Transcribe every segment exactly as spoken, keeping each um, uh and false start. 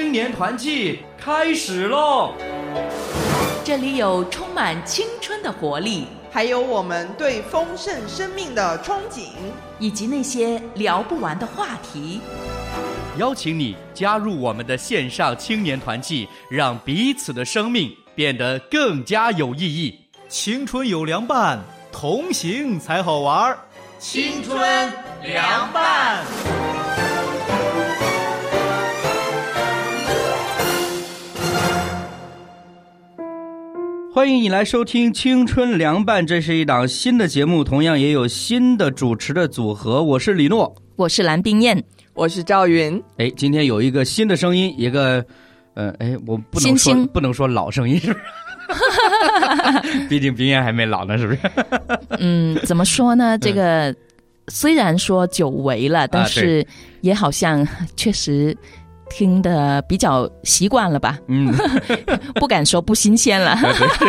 青年团契开始喽！ 这里有充满青春的活力， 还有我们对丰盛生命的憧憬， 以及那些聊不完的话题。 邀请你加入我们的线上青年团契，让彼此的生命变得更加有意义。 青春有凉拌，同行才好玩。 青春凉拌。欢迎你来收听青春凉拌，这是一档新的节目，同样也有新的主持的组合。我是李诺， 我是蓝冰燕， 我是赵云。 哎，今天有一个新的声音，一个呃，哎，我不能说星星不能说老声音，是不是？毕竟冰燕还没老呢，是不是？ 嗯，怎么说呢？这个、嗯、虽然说久违了，但是也好像确实听得比较习惯了吧？嗯，不敢说不新鲜了。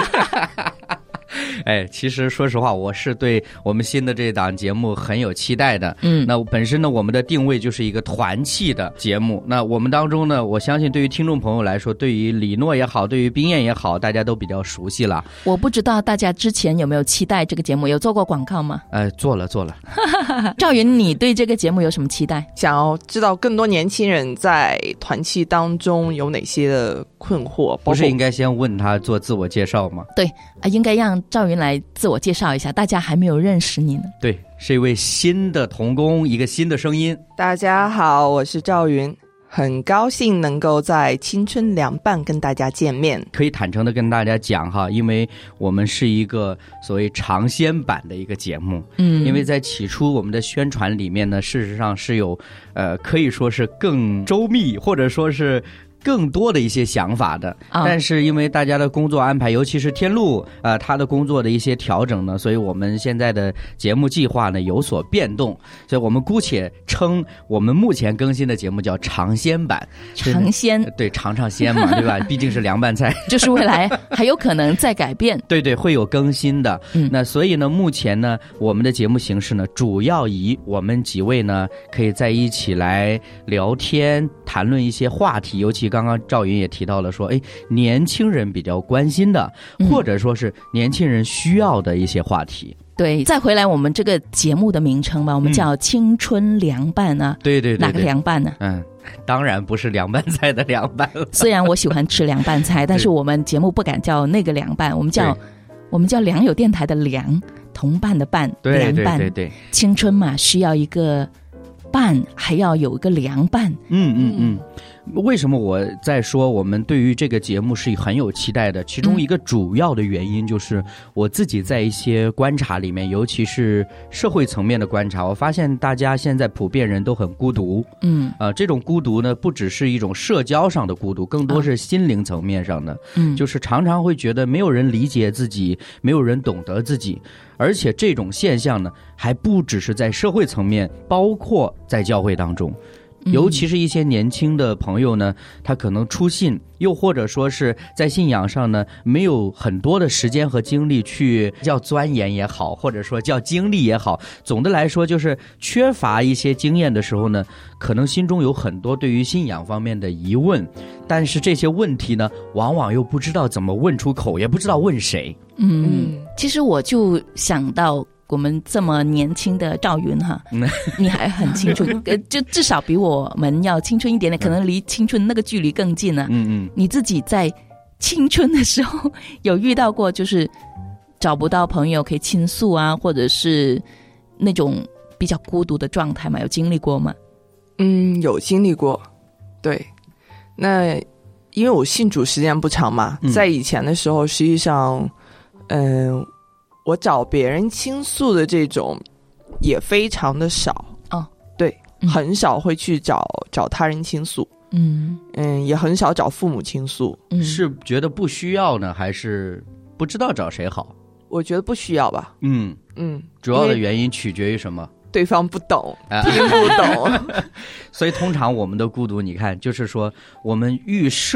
哎，其实说实话，我是对我们新的这档节目很有期待的。嗯，那本身呢，我们的定位就是一个团契的节目。那我们当中呢，我相信对于听众朋友来说，对于李诺也好，对于冰燕也好，大家都比较熟悉了。 我不知道大家之前有没有期待这个节目，有做过广告吗？ 呃，做了做了。 赵云，你对这个节目有什么期待？ 想要知道更多年轻人在团契当中有哪些的困惑？ 不是应该先问他做自我介绍吗？ 对啊，应该让赵云来自我介绍一下，大家还没有认识你呢。 对，是一位新的童工，一个新的声音。 大家好，我是赵云，很高兴能够在青春凉拌跟大家见面。 可以坦诚的跟大家讲哈，因为我们是一个所谓尝鲜版的一个节目。嗯，因为在起初我们的宣传里面呢，事实上是有呃可以说是更周密，或者说是更多的一些想法的，但是因为大家的工作安排，尤其是天路呃他的工作的一些调整呢，所以我们现在的节目计划呢有所变动，所以我们姑且称我们目前更新的节目叫尝鲜版。 尝鲜， 对，尝尝鲜嘛，对吧？毕竟是凉拌菜， 就是未来还有可能再改变。 对对，会有更新的。嗯，那所以呢，目前呢，我们的节目形式呢，主要以我们几位呢可以在一起来聊天，谈论一些话题，尤其刚刚赵云也提到了说，哎，年轻人比较关心的，或者说是年轻人需要的一些话题。 对，再回来我们这个节目的名称吧，我们叫青春凉拌啊。 对对 对, 对， 哪个凉拌呢？ 嗯，当然不是凉拌菜的凉拌了。 虽然我喜欢吃凉拌菜，但是我们节目不敢叫那个凉拌，我们叫我们叫良友电台的良，同伴的伴， 对对对对， 青春嘛，需要一个伴，还要有一个凉拌。 嗯嗯嗯。为什么我在说我们对于这个节目是很有期待的？其中一个主要的原因就是我自己在一些观察里面，尤其是社会层面的观察，我发现大家现在普遍人都很孤独。嗯，呃，这种孤独呢，不只是一种社交上的孤独，更多是心灵层面上的。嗯，就是常常会觉得没有人理解自己，没有人懂得自己。而且这种现象呢，还不只是在社会层面，包括在教会当中。尤其是一些年轻的朋友呢，他可能初信，又或者说是在信仰上呢没有很多的时间和精力去叫钻研也好，或者说叫经历也好，总的来说就是缺乏一些经验的时候呢，可能心中有很多对于信仰方面的疑问，但是这些问题呢往往又不知道怎么问出口，也不知道问谁。 嗯，其实我就想到我们这么年轻的赵云哈，你还很青春，就至少比我们要青春一点点，可能离青春那个距离更近了。嗯嗯，你自己在青春的时候有遇到过就是找不到朋友可以倾诉啊，或者是那种比较孤独的状态吗？有经历过吗？ 嗯，有经历过。对，那因为我信主时间不长嘛，嗯、在以前的时候，实际上，嗯、呃。我找别人倾诉的这种也非常的少哦，对，嗯、很少会去找找他人倾诉，嗯嗯，也很少找父母倾诉。 嗯、是觉得不需要呢，还是不知道找谁好？ 我觉得不需要吧。嗯嗯，主要的原因取决于什么？ 对方不懂，听不懂。 所以通常我们的孤独，你看，就是说我们预设。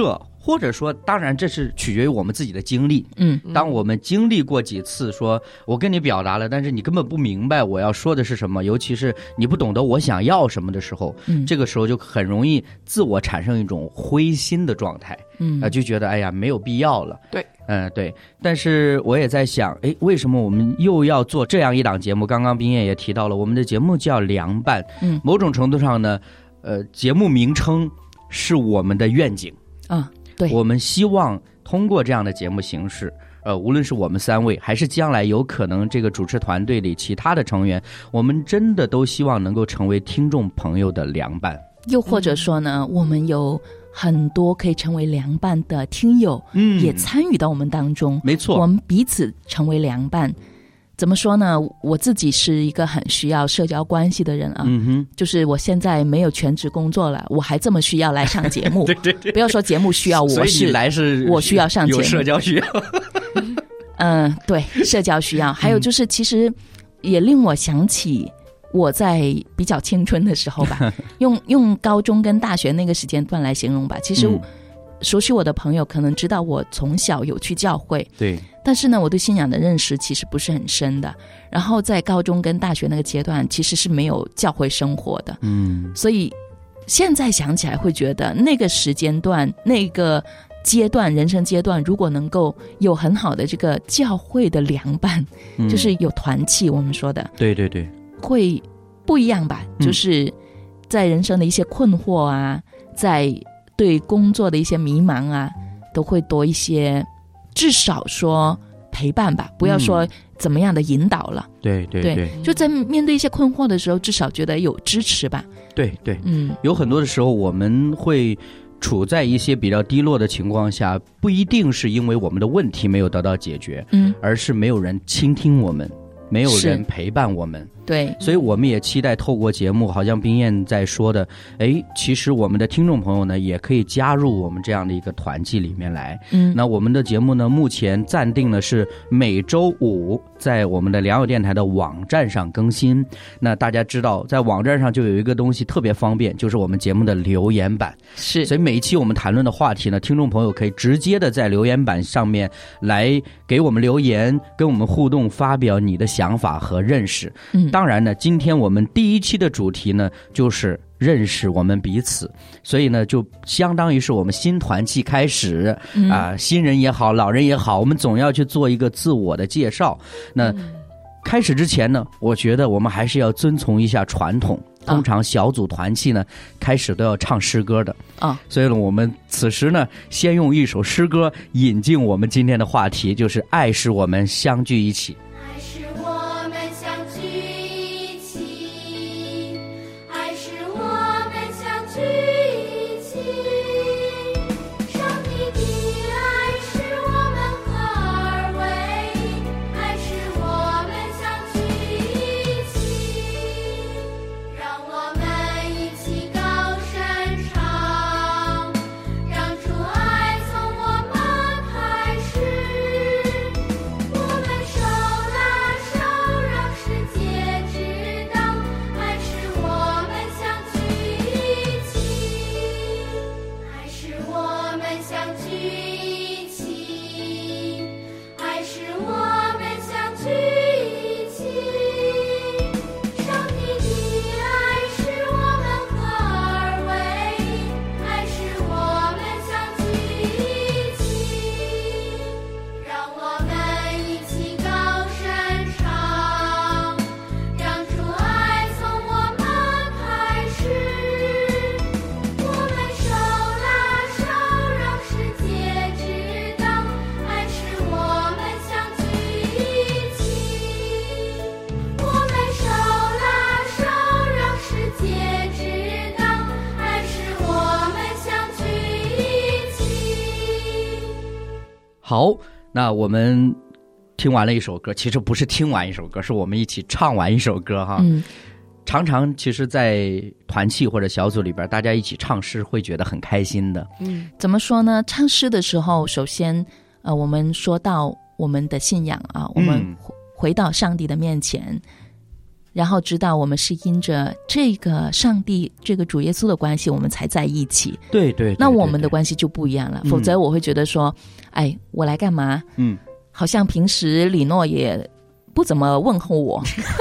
或者说当然这是取决于我们自己的经历， 嗯， 当我们经历过几次说我跟你表达了，但是你根本不明白我要说的是什么，尤其是你不懂得我想要什么的时候， 嗯， 这个时候就很容易自我产生一种灰心的状态， 嗯， 啊，就觉得哎呀没有必要了。 对， 嗯，对。但是我也在想，哎，为什么我们又要做这样一档节目？刚刚冰燕也提到了，我们的节目叫凉拌， 嗯， 某种程度上呢，呃，节目名称是我们的愿景啊，对， 我们希望通过这样的节目形式，呃，无论是我们三位，还是将来有可能这个主持团队里其他的成员，我们真的都希望能够成为听众朋友的凉拌。 又或者说呢，我们有很多可以成为凉拌的听友， 嗯， 也参与到我们当中。 没错， 我们彼此成为凉拌。怎么说呢？我自己是一个很需要社交关系的人啊， 嗯哼， 就是我现在没有全职工作了，我还这么需要来上节目。 对对对， 不要说节目需要我， 所以你来是我需要上节目， 有社交需要。 嗯，对，社交需要。还有就是，其实也令我想起我在比较青春的时候吧，用用高中跟大学那个时间段来形容吧。其实、嗯、熟悉我的朋友可能知道我从小有去教会， 对， 但是呢，我对信仰的认识其实不是很深的。然后在高中跟大学那个阶段，其实是没有教会生活的，嗯，所以现在想起来会觉得那个时间段那个阶段人生阶段，如果能够有很好的这个教会的凉拌、嗯、就是有团契，我们说的对对对， 会不一样吧、嗯、就是在人生的一些困惑啊，在对工作的一些迷茫啊，都会多一些，至少说陪伴吧，不要说怎么样的引导了、 嗯、对对 对, 对， 就在面对一些困惑的时候，至少觉得有支持吧。 对对， 嗯， 有很多的时候我们会处在一些比较低落的情况下，不一定是因为我们的问题没有得到解决，嗯，而是没有人倾听我们，没有人陪伴我们。 对， 所以我们也期待透过节目，好像冰燕在说的，哎，其实我们的听众朋友呢，也可以加入我们这样的一个团契里面来。嗯，那我们的节目呢，目前暂定的是每周五在我们的良友电台的网站上更新。那大家知道，在网站上就有一个东西特别方便，就是我们节目的留言板。 是， 所以每一期我们谈论的话题呢，听众朋友可以直接的在留言板上面来给我们留言，跟我们互动，发表你的想法和认识。嗯。当然呢，今天我们第一期的主题呢，就是认识我们彼此，所以呢，就相当于是我们新团契开始、嗯、啊，新人也好，老人也好，我们总要去做一个自我的介绍。那、嗯、开始之前呢，我觉得我们还是要遵从一下传统。通常小组团契呢，开始都要唱诗歌的啊，所以呢，我们此时呢，先用一首诗歌引进我们今天的话题，就是爱使我们相聚一起。好，那我们听完了一首歌，其实不是听完一首歌，是我们一起唱完一首歌哈。嗯，常常其实在团契或者小组里边，大家一起唱诗会觉得很开心的。 嗯，怎么说呢？唱诗的时候，首先呃，我们说到我们的信仰啊，我们回到上帝的面前， 然后知道我们是因着这个上帝这个主耶稣的关系我们才在一起， 对 对, 对, 对， 那我们的关系就不一样了、嗯、否则我会觉得说哎，我来干嘛，嗯，好像平时李诺也不怎么问候我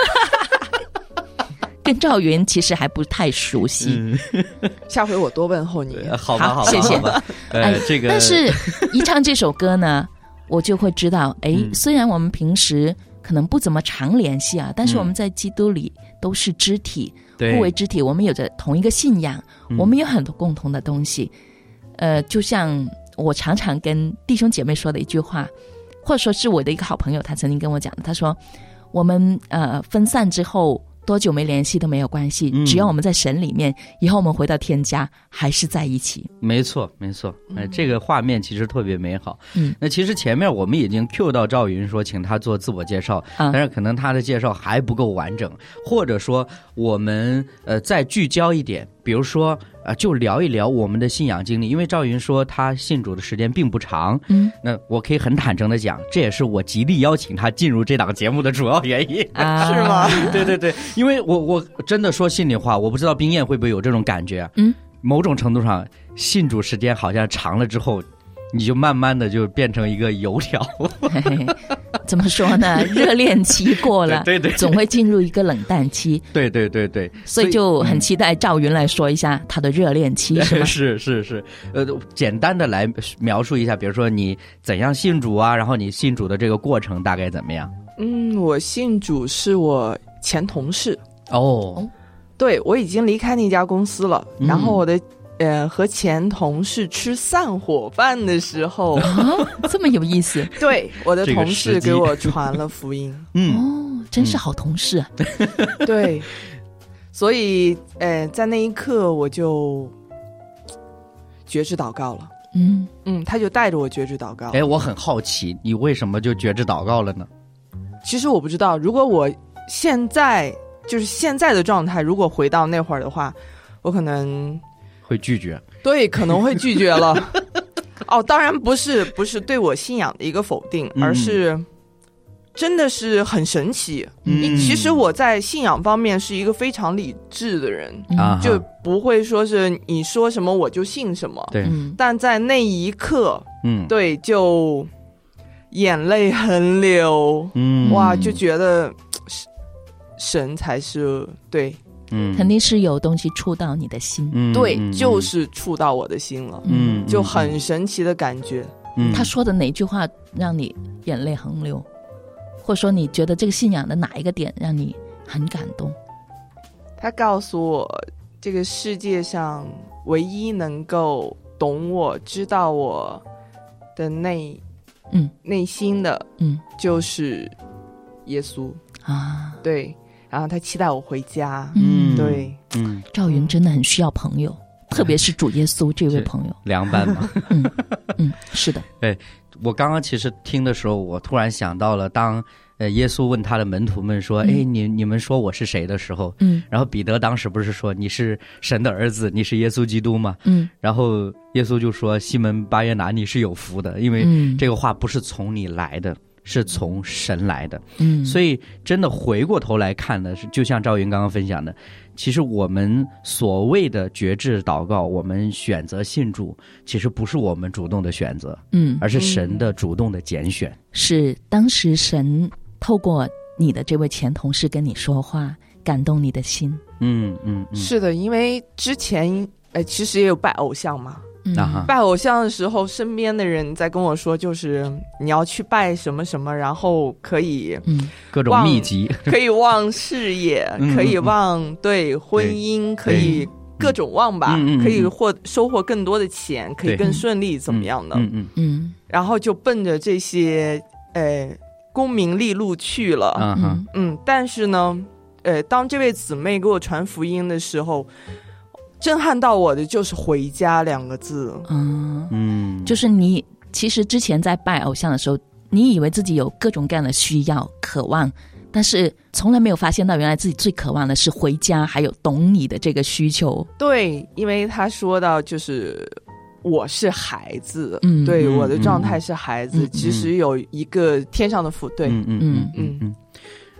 跟赵云其实还不太熟悉、嗯、 下回我多问候你。 好吧，好吧， 谢谢。 呃、 哎， 这个但是一唱这首歌呢我就会知道，哎、嗯，虽然我们平时可能不怎么常联系啊，但是我们在基督里都是肢体、嗯、互为肢体，我们有着同一个信仰、嗯、我们有很多共同的东西。呃，就像我常常跟弟兄姐妹说的一句话，或者说是我的一个好朋友他曾经跟我讲的，他说我们呃分散之后多久没联系都没有关系、嗯、只要我们在神里面，以后我们回到天家还是在一起。 没错没错、呃、这个画面其实特别美好。嗯，那其实前面我们已经 cue 到赵云说请他做自我介绍、啊、但是可能他的介绍还不够完整，或者说我们呃再聚焦一点，比如说呃，就聊一聊我们的信仰经历，因为赵云说他信主的时间并不长，嗯，那我可以很坦诚的讲，这也是我极力邀请他进入这档节目的主要原因， 啊、 是吗？ 对对对，因为我我真的说心里话，我不知道冰燕会不会有这种感觉，嗯，某种程度上，信主时间好像长了之后，你就慢慢的就变成一个油条。 嘿嘿，怎么说呢？热恋期过了， 对 对, 对, 对， 总会进入一个冷淡期。 对对对对， 所以就很期待赵云来说一下他的热恋期，是吗？ 是是是，呃，简单的来描述一下，比如说你怎样信主啊，然后你信主的这个过程大概怎么样？ 嗯，我信主是我前同事哦， 对，我已经离开那家公司了，嗯、然后我的。呃，和前同事吃散伙饭的时候， 啊，这么有意思。 对，我的同事给我传了福音。 嗯，哦，真是好同事啊。 嗯、对，所以，呃，在那一刻我就决志祷告了。嗯嗯，他就带着我决志祷告。 哎，我很好奇，你为什么就决志祷告了呢？ 其实我不知道，如果我现在就是现在的状态，如果回到那会儿的话，我可能。 会拒绝，对， 可能会拒绝了。哦，当然不是，不是对我信仰的一个否定，嗯、而是真的是很神奇。嗯，其实我在信仰方面是一个非常理智的人，嗯、就不会说是你说什么我就信什么。 对， 但在那一刻，嗯，对，就眼泪横流，嗯，哇，就觉得神才是对。 嗯，肯定是有东西触到你的心， 嗯、对、嗯，就是触到我的心了，嗯，就很神奇的感觉。 嗯，他说的哪句话让你眼泪横流，或者说你觉得这个信仰的哪一个点让你很感动？ 他告诉我，这个世界上唯一能够懂我、知道我的内，嗯，内心的，嗯，就是耶稣啊，对。然后他期待我回家，嗯，对， 嗯，赵云真的很需要朋友，特别是主耶稣这位朋友， 凉拌嘛， 嗯嗯，是的。 对，我刚刚其实听的时候，我突然想到了，当呃耶稣问他的门徒们说：“哎、嗯，你你们说我是谁的时候？”嗯，然后彼得当时不是说你是神的儿子，你是耶稣基督吗？嗯，然后耶稣就说：“西门巴约拿，你是有福的，因为这个话不是从你来的。”是从神来的，嗯，所以真的回过头来看的是，就像赵云刚刚分享的，其实我们所谓的决志祷告，我们选择信主，其实不是我们主动的选择，嗯，而是神的主动的拣选。 是当时神透过你的这位前同事跟你说话，感动你的心。 嗯嗯，嗯是的，因为之前呃其实也有拜偶像嘛。 嗯、 拜偶像的时候，身边的人在跟我说，就是你要去拜什么什么，然后可以嗯各种秘籍， 可以旺事业，可以旺、嗯、对婚姻，可以各种旺吧， 嗯、 可以获收获更多的钱，可以更顺利，怎么样的？ 嗯嗯嗯， 然后就奔着这些呃功名利禄去了。 嗯嗯，但是呢，呃，当这位姊妹给我传福音的时候。震撼到我的就是回家两个字。 嗯嗯，就是你其实之前在拜偶像的时候，你以为自己有各种各样的需要渴望，但是从来没有发现到原来自己最渴望的是回家，还有懂你的这个需求。 对，因为他说到就是我是孩子，嗯，对，嗯、我的状态是孩子、嗯、其实有一个天上的父，对， 嗯嗯嗯嗯嗯。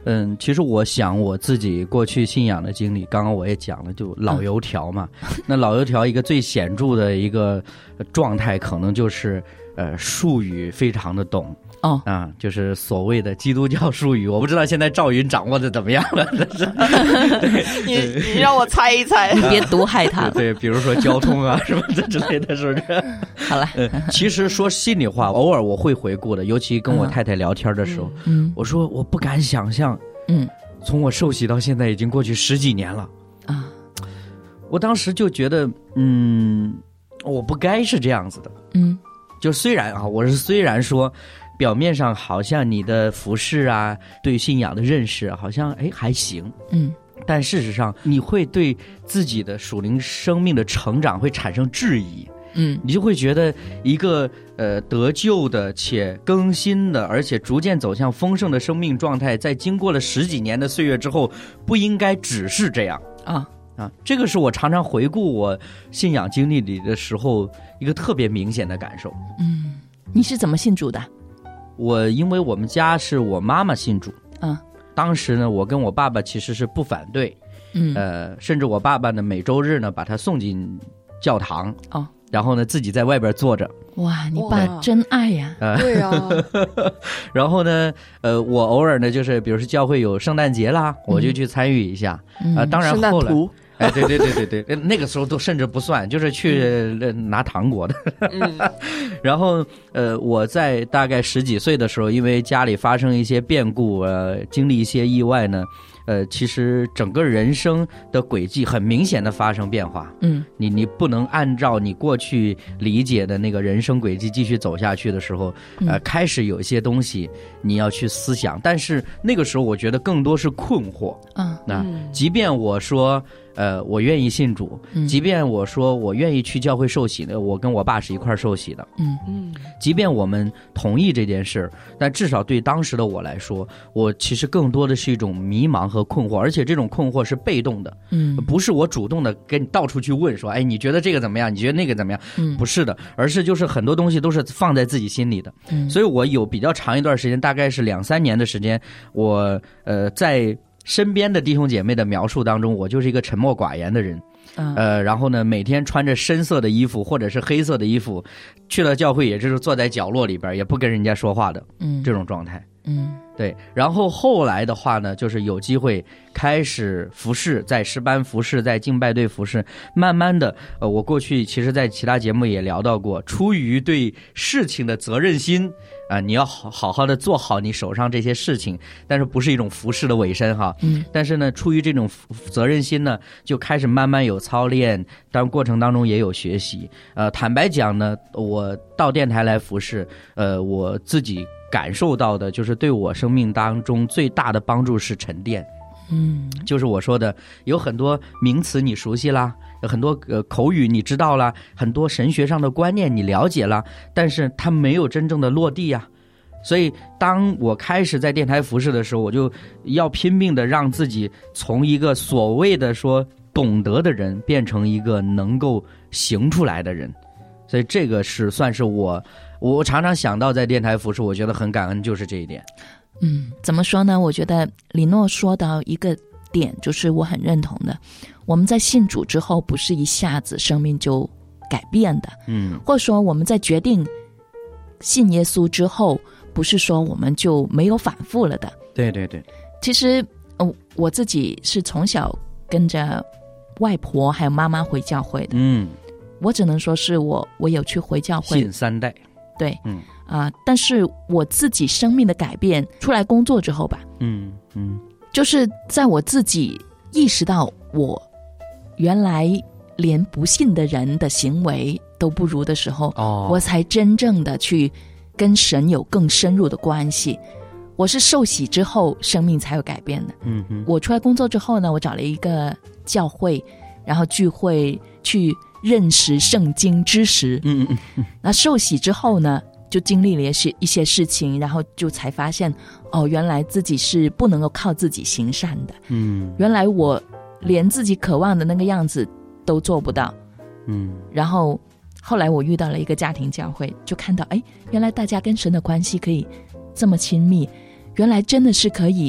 嗯，其实我想我自己过去信仰的经历，刚刚我也讲了，就老油条嘛。嗯、那老油条一个最显著的一个状态，可能就是呃术语非常的懂。哦啊，就是所谓的基督教术语，我不知道现在赵云掌握的怎么样了。但是你你让我猜一猜， 你别毒害他。 对，比如说交通啊什么的之类的，是不是？ 好了、 呃，其实说心里话，偶尔我会回顾的，尤其跟我太太聊天的时候，嗯，我说我不敢想象，嗯，从我受洗到现在已经过去十几年了啊，我当时就觉得，嗯，我不该是这样子的，嗯，就虽然啊，我是虽然说。表面上好像你的服饰啊，对信仰的认识好像哎还行，嗯，但事实上你会对自己的属灵生命的成长会产生质疑，嗯，你就会觉得一个呃得救的且更新的，而且逐渐走向丰盛的生命状态，在经过了十几年的岁月之后，不应该只是这样啊啊！这个是我常常回顾我信仰经历里的时候一个特别明显的感受。 嗯，你是怎么信主的？ 我因为我们家是我妈妈信主，嗯，当时呢，我跟我爸爸其实是不反对，嗯，呃，甚至我爸爸呢每周日呢把他送进教堂，哦，然后呢自己在外边坐着。 哇，你爸真爱呀！ 呃、对啊。 然后呢，呃，我偶尔呢就是，比如说教会有圣诞节啦，我就去参与一下，啊、嗯呃，当然后来。哎，对对对对对，那个时候都甚至不算，就是去拿糖果的。嗯、然后，呃，我在大概十几岁的时候，因为家里发生一些变故，呃，经历一些意外呢，呃，其实整个人生的轨迹很明显的发生变化。嗯，你你不能按照你过去理解的那个人生轨迹继续走下去的时候，呃，开始有一些东西你要去思想，但是那个时候我觉得更多是困惑。嗯，那即便我说。呃，我愿意信主，即便我说我愿意去教会受洗的，我跟我爸是一块受洗的，嗯嗯，即便我们同意这件事，但至少对当时的我来说，我其实更多的是一种迷茫和困惑，而且这种困惑是被动的，嗯，不是我主动的跟你到处去问说，哎，你觉得这个怎么样？你觉得那个怎么样？嗯，不是的，而是就是很多东西都是放在自己心里的，嗯，所以我有比较长一段时间，大概是两三年的时间，我呃在。身边的弟兄姐妹的描述当中，我就是一个沉默寡言的人，嗯、呃，然后呢，每天穿着深色的衣服或者是黑色的衣服，去了教会也就是坐在角落里边，也不跟人家说话的，嗯，这种状态，嗯，对。然后后来的话呢，就是有机会开始服侍，在诗班服侍，在敬拜队服侍，慢慢的，呃，我过去其实在其他节目也聊到过，出于对事情的责任心。啊、呃，你要好好好的做好你手上这些事情，但是不是一种服侍的委身哈。嗯。但是呢，出于这种责任心呢，就开始慢慢有操练，当然过程当中也有学习。呃，坦白讲呢，我到电台来服侍，呃，我自己感受到的就是对我生命当中最大的帮助是沉淀。嗯，就是我说的，有很多名词你熟悉啦，有很多呃口语你知道啦，很多神学上的观念你了解啦，但是它没有真正的落地呀。所以当我开始在电台服侍的时候，我就要拼命的让自己从一个所谓的说懂得的人变成一个能够行出来的人。所以这个是算是我我常常想到在电台服侍，我觉得很感恩，就是这一点。 嗯，怎么说呢？我觉得李诺说到一个点，就是我很认同的。我们在信主之后，不是一下子生命就改变的，嗯，或者说我们在决定信耶稣之后，不是说我们就没有反复了的。 对对对， 其实呃，我自己是从小跟着外婆还有妈妈回教会的，嗯，我只能说是我我有去回教会， 信三代， 对，嗯。啊、呃，但是我自己生命的改变，出来工作之后吧，嗯嗯，就是在我自己意识到我原来连不信的人的行为都不如的时候，哦，我才真正的去跟神有更深入的关系。我是受洗之后，生命才有改变的。嗯嗯，我出来工作之后呢，我找了一个教会，然后聚会去认识圣经知识。嗯嗯嗯，那受洗之后呢？就经历了一些一些事情，然后就才发现，哦，原来自己是不能够靠自己行善的。嗯，原来我连自己渴望的那个样子都做不到。嗯，然后后来我遇到了一个家庭教会，就看到，哎，原来大家跟神的关系可以这么亲密，原来真的是可以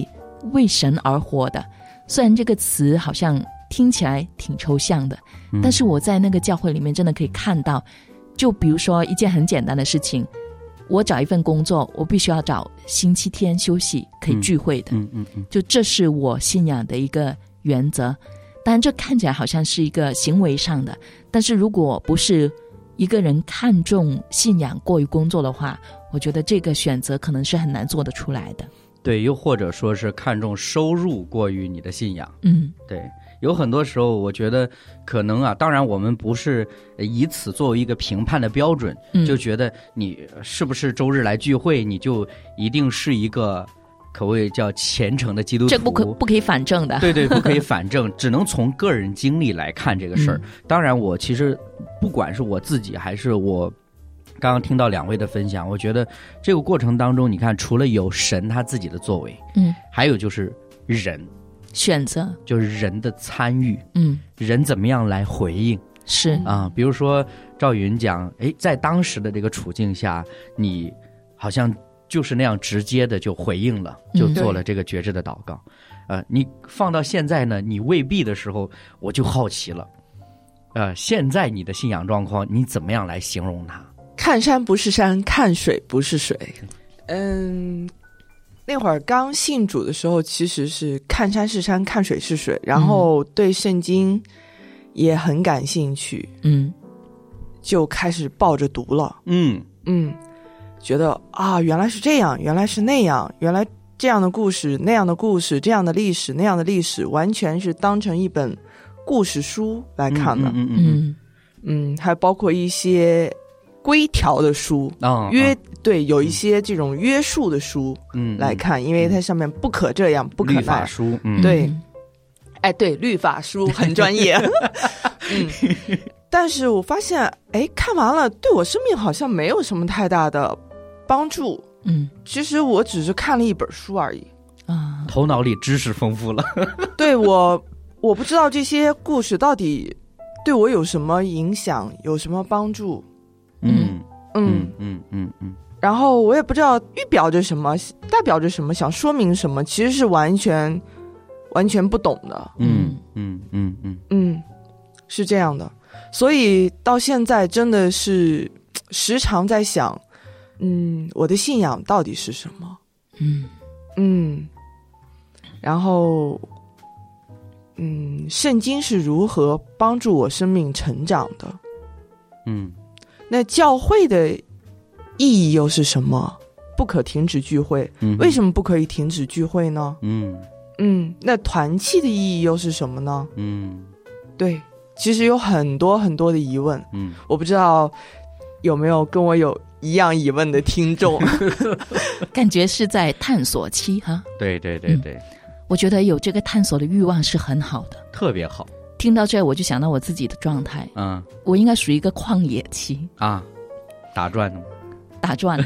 为神而活的。虽然这个词好像听起来挺抽象的，嗯，但是我在那个教会里面真的可以看到，就比如说一件很简单的事情，我找一份工作，我必须要找星期天休息可以聚会的，嗯嗯嗯，就这是我信仰的一个原则。当然这看起来好像是一个行为上的，但是如果不是一个人看重信仰过于工作的话，我觉得这个选择可能是很难做得出来的。 对，又或者说是看重收入过于你的信仰。 嗯， 对，有很多时候我觉得可能啊，当然我们不是以此作为一个评判的标准，嗯，就觉得你是不是周日来聚会你就一定是一个可谓叫虔诚的基督徒， 这不可不可以反证的。 对对，不可以反证，只能从个人经历来看这个事儿，嗯。当然我其实不管是我自己还是我刚刚听到两位的分享，我觉得这个过程当中你看除了有神他自己的作为，嗯，还有就是人选择， 就是人的参与， 嗯， 人怎么样来回应， 是啊，比如说赵云讲，哎，在当时的这个处境下，你好像就是那样直接的就回应了，就做了这个觉知的祷告，嗯，呃，你放到现在呢，你未必的时候，我就好奇了，呃，现在你的信仰状况，你怎么样来形容它？ 看山不是山，看水不是水。嗯，那会儿刚信主的时候，其实是看山是山，看水是水，然后对圣经也很感兴趣，嗯，就开始抱着读了，嗯嗯，觉得啊，原来是这样，原来是那样，原来这样的故事，那样的故事，这样的历史，那样的历史，完全是当成一本故事书来看的， 嗯嗯嗯嗯，还包括一些规条的书， 哦， 约，哦，对，有一些这种约束的书，嗯，来看，因为它上面不可这样，嗯，不可那样， 律法书， 嗯，对，哎，对，律法书很专业，嗯，但是我发现，哎，看完了对我生命好像没有什么太大的帮助，嗯，其实我只是看了一本书而已， 啊，头脑里知识丰富了， 对，我我不知道这些故事到底对我有什么影响，有什么帮助。 嗯嗯嗯嗯嗯， 然后我也不知道预表着什么，代表着什么，想说明什么，其实是完全完全不懂的。 嗯嗯嗯嗯嗯，是这样的。所以到现在真的是时常在想，嗯，我的信仰到底是什么？ 嗯嗯，然后嗯，圣经是如何帮助我生命成长的？ 嗯。 那教会的意义又是什么？不可停止聚会，嗯，为什么不可以停止聚会呢？ 嗯嗯，那团契的意义又是什么呢？ 嗯， 对，其实有很多很多的疑问， 嗯， 我不知道有没有跟我有一样疑问的听众， 感觉是在探索期哈。 对对对对，嗯， 我觉得有这个探索的欲望是很好的， 特别好。 听到这我就想到我自己的状态， 嗯， 我应该属于一个旷野期啊，打转的吗？ 打转，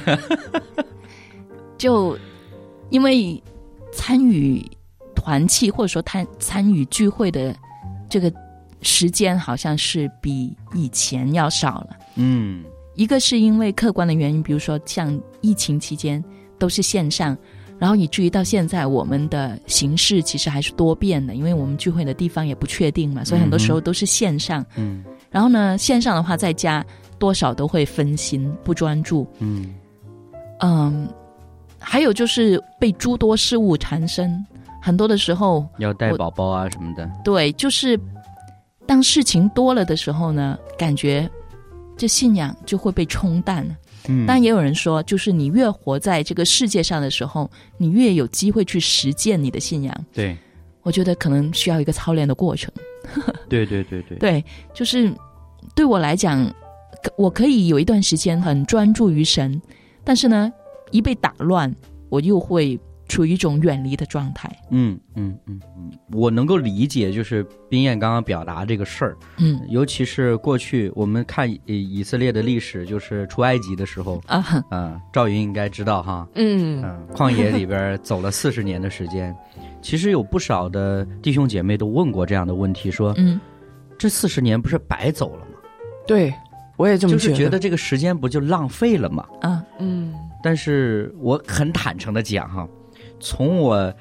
就因为参与团契或者说参参与聚会的这个时间好像是比以前要少了， 嗯， 一个是因为客观的原因，比如说像疫情期间都是线上。然后以至于到现在我们的形式其实还是多变的，因为我们聚会的地方也不确定嘛，所以很多时候都是线上， 嗯， 然后呢线上的话在家多少都会分心不专注， 嗯嗯，还有就是被诸多事物缠身，很多的时候要带宝宝啊什么的， 对，就是当事情多了的时候呢，感觉这信仰就会被冲淡了。 嗯， 但也有人说，就是你越活在这个世界上的时候，你越有机会去实践你的信仰。 对， 我觉得可能需要一个操练的过程。 对对对对， 对，就是对我来讲，我可以有一段时间很专注于神，但是呢，一被打乱，我又会处于一种远离的状态。 嗯嗯嗯嗯，我能够理解，就是冰燕刚刚表达这个事儿。 嗯， 尤其是过去我们看以色列的历史，就是出埃及的时候啊，啊、呃，赵云应该知道哈。 嗯嗯、呃，旷野里边走了四十年的时间，其实有不少的弟兄姐妹都问过这样的问题，说， 嗯， 这四十年不是白走了吗？ 对，我也这么觉得， 就是觉得这个时间不就浪费了吗？ 啊， 嗯， 但是我很坦诚的讲哈。从我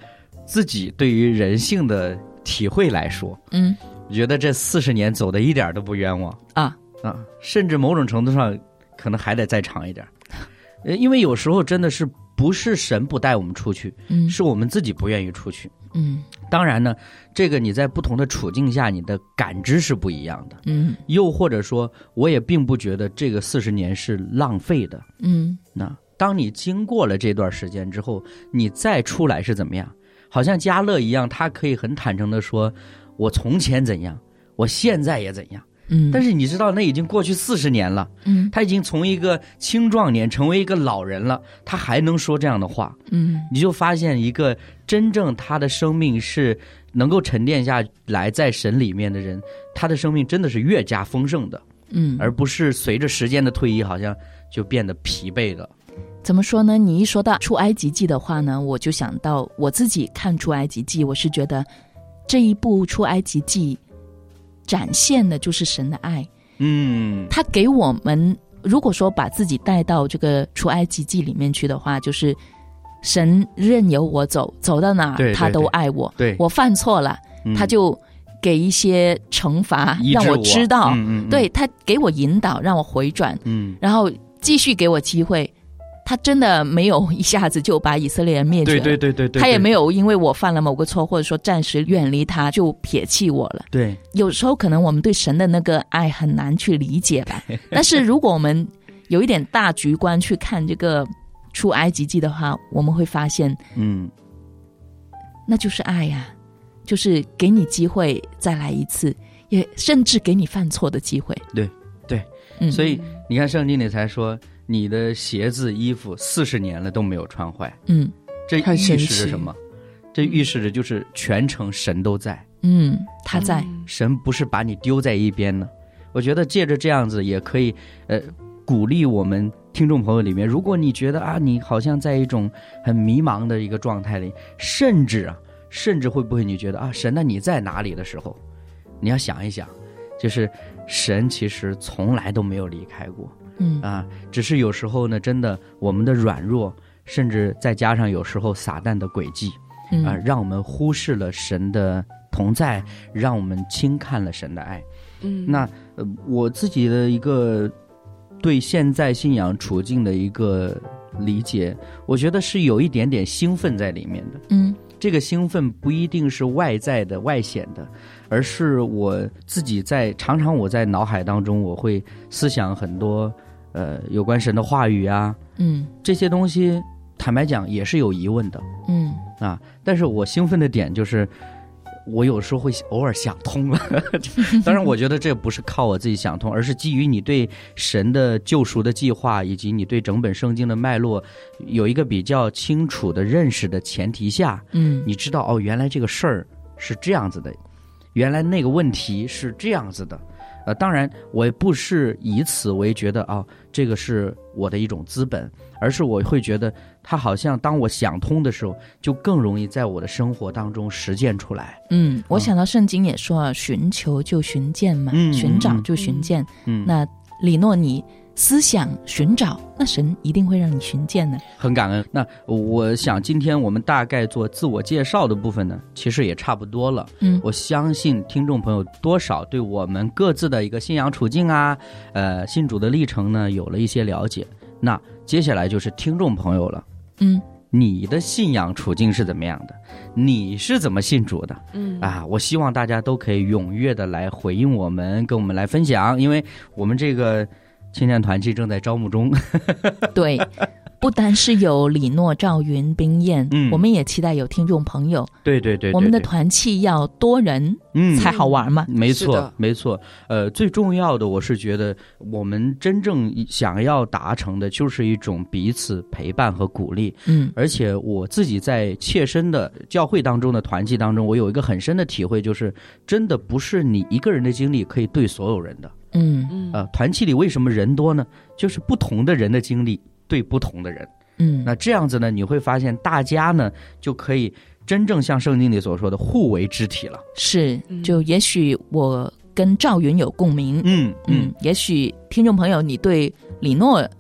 自己对于人性的体会来说， 嗯， 我觉得这四十年走的一点都不冤枉啊啊，甚至某种程度上可能还得再长一点，呃，因为有时候真的是不是神不带我们出去， 嗯， 是我们自己不愿意出去。 嗯， 当然呢，这个你在不同的处境下，你的感知是不一样的。 嗯， 又或者说，我也并不觉得这个四十年是浪费的。 嗯， 那当你经过了这段时间之后，你再出来是怎么样？好像嘉乐一样，他可以很坦诚的说，我从前怎样，我现在也怎样。 嗯， 但是你知道，那已经过去四十年了。 嗯， 他已经从一个青壮年成为一个老人了，他还能说这样的话。 嗯， 你就发现一个真正他的生命是能够沉淀下来在神里面的人，他的生命真的是越加丰盛的。 嗯， 而不是随着时间的推移，好像就变得疲惫了。 怎么说呢？你一说到出埃及记的话呢，我就想到我自己看出埃及记，我是觉得这一部出埃及记展现的就是神的爱。 嗯， 他给我们，如果说把自己带到这个出埃及记里面去的话，就是神任由我走，走到哪儿他都爱我。 对， 我犯错了， 嗯、 他就给一些惩罚，让我知道。 嗯嗯嗯、 对，他给我引导，让我回转。 嗯， 然后继续给我机会。他真的没有一下子就把以色列人灭绝了， 对对对 对, 对, 对， 他也没有因为我犯了某个错，或者说暂时远离他就撇弃我了。 对， 有时候可能我们对神的那个爱很难去理解吧。但是如果我们有一点大局观去看这个出埃及记的话，我们会发现， 嗯， 那就是爱呀、啊，就是给你机会再来一次，也甚至给你犯错的机会。 对对、嗯，所以你看圣经里才说。你的鞋子衣服四十年了都没有穿坏， 嗯， 这预示着什么？这预示着就是全程神都在， 嗯，他在， 神不是把你丢在一边呢。我觉得借着这样子也可以，呃，鼓励我们听众朋友里面，如果你觉得啊，你好像在一种很迷茫的一个状态里，甚至啊，甚至会不会你觉得啊，神，那你在哪里的时候，你要想一想，就是神其实从来都没有离开过。 嗯啊，只是有时候呢，真的我们的软弱，甚至再加上有时候撒旦的诡计， 嗯、 啊，让我们忽视了神的同在，让我们轻看了神的爱。 嗯， 那呃，我自己的一个对现在信仰处境的一个理解，我觉得是有一点点兴奋在里面的。 嗯， 这个兴奋不一定是外在的、外显的。而是我自己在常常我在脑海当中，我会思想很多呃有关神的话语啊， 嗯，这些东西坦白讲也是有疑问的， 嗯啊，但是我兴奋的点就是我有时候会偶尔想通了，当然我觉得这不是靠我自己想通，而是基于你对神的救赎的计划以及你对整本圣经的脉络有一个比较清楚的认识的前提下， 嗯， 你知道哦，原来这个事儿是这样子的。原来那个问题是这样子的，呃，当然我也不是以此为觉得啊、哦，这个是我的一种资本，而是我会觉得它好像当我想通的时候，就更容易在我的生活当中实践出来。 嗯，我想到圣经也说啊，寻求就寻见嘛， 嗯、 寻找就寻见。 嗯， 那李诺你思想寻找，那神一定会让你寻见的。 很感恩。那我想今天我们大概做自我介绍的部分呢，其实也差不多了。 嗯， 我相信听众朋友多少对我们各自的一个信仰处境啊，呃，信主的历程呢，有了一些了解。那接下来就是听众朋友了。 嗯， 你的信仰处境是怎么样的？你是怎么信主的？ 嗯啊，我希望大家都可以踊跃的来回应我们，跟我们来分享，因为我们这个青年团契正在招募中。 对，不单是有李诺、赵云、冰燕， 嗯， 我们也期待有听众朋友。 对对 对, 对, 对， 我们的团契要多人， 嗯， 才好玩嘛。 没错，没错。呃，最重要的，我是觉得我们真正想要达成的，就是一种彼此陪伴和鼓励。 嗯， 而且我自己在切身的教会当中的团契当中，我有一个很深的体会，就是真的不是你一个人的经历可以对所有人的。 嗯嗯， 呃，团契里为什么人多呢？就是不同的人的经历对不同的人。 嗯， 那这样子呢，你会发现大家呢就可以真正像圣经里所说的互为肢体了。 是，就也许我跟赵云有共鸣， 嗯嗯, 嗯，也许听众朋友你对李诺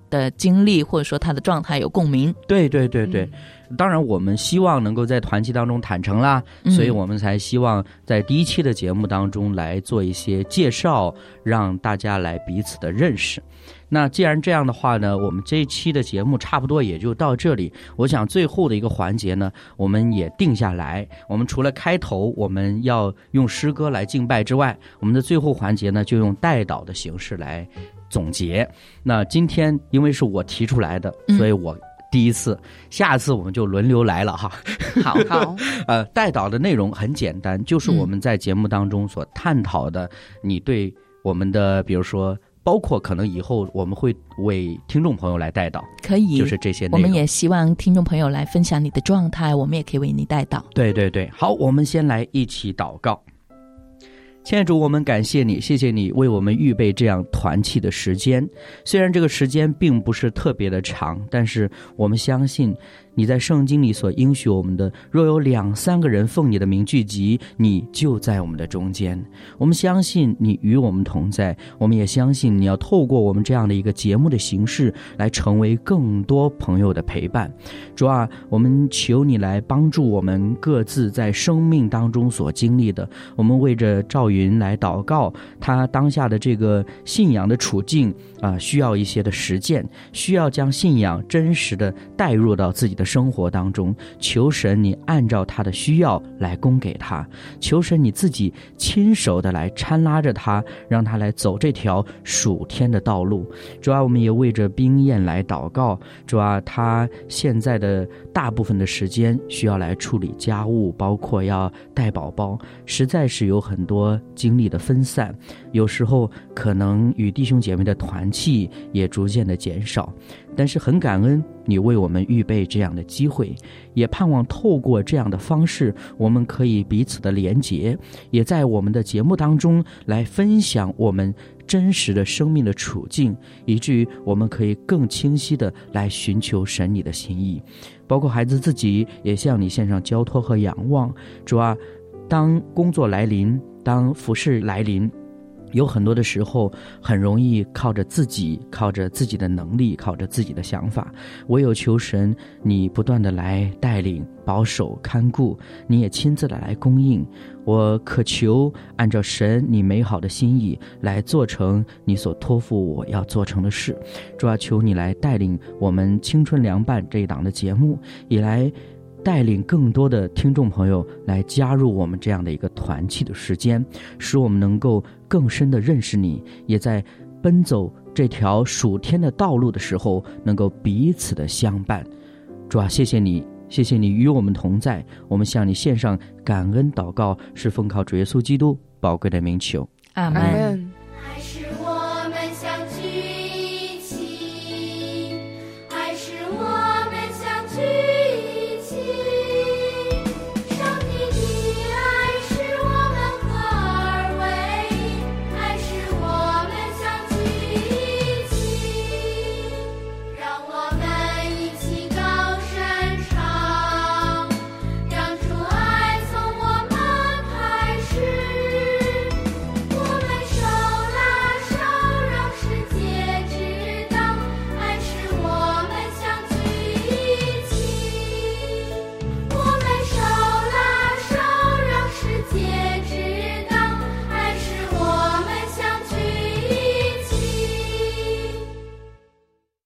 的经历或者说他的状态有共鸣。 对对对对、嗯、当然我们希望能够在团契当中坦诚啦、嗯、所以我们才希望在第一期的节目当中来做一些介绍，让大家来彼此的认识。那既然这样的话呢，我们这一期的节目差不多也就到这里。我想最后的一个环节呢，我们也定下来，我们除了开头我们要用诗歌来敬拜之外，我们的最后环节呢就用代祷的形式来总结。那今天因为是我提出来的，所以我第一次、嗯、下次我们就轮流来了哈。 好好呃，代祷的内容很简单，就是我们在节目当中所探讨的，你对我们的比如说包括可能以后我们会为听众朋友来代祷， 可以， 就是这些内容。 我们也希望听众朋友来分享你的状态，我们也可以为你代祷。 对对对，好，我们先来一起祷告。亲爱的主，我们感谢你，谢谢你为我们预备这样团契的时间。虽然这个时间并不是特别的长，但是我们相信你在圣经里所应许我们的，若有两三个人奉你的名聚集，你就在我们的中间。我们相信你与我们同在，我们也相信你要透过我们这样的一个节目的形式来成为更多朋友的陪伴。主啊，我们求你来帮助我们各自在生命当中所经历的。我们为着赵云来祷告，他当下的这个信仰的处境啊、呃，需要一些的实践，需要将信仰真实的带入到自己的生活当中。求神你按照他的需要来供给他，求神你自己亲手的来搀拉着他，让他来走这条属天的道路。主啊，我们也为着冰燕来祷告，主啊，他现在的大部分的时间需要来处理家务，包括要带宝宝，实在是有很多精力的分散，有时候可能与弟兄姐妹的团契也逐渐的减少。但是很感恩你为我们预备这样的机会，也盼望透过这样的方式，我们可以彼此的连结，也在我们的节目当中来分享我们真实的生命的处境，以至于我们可以更清晰的来寻求神你的心意。包括孩子自己也向你献上交托和仰望。主啊，当工作来临，当服事来临，有很多的时候很容易靠着自己，靠着自己的能力，靠着自己的想法，唯有求神你不断的来带领保守看顾，你也亲自的来供应。我渴求按照神你美好的心意来做成你所托付我要做成的事。主啊，求你来带领我们青春凉拌这一档的节目，也来带领更多的听众朋友来加入我们这样的一个团契的时间，使我们能够更深的认识你，也在奔走这条属天的道路的时候能够彼此的相伴。主啊，谢谢你，谢谢你与我们同在，我们向你献上感恩祷告，是奉靠主耶稣基督宝贵的名求， 阿们。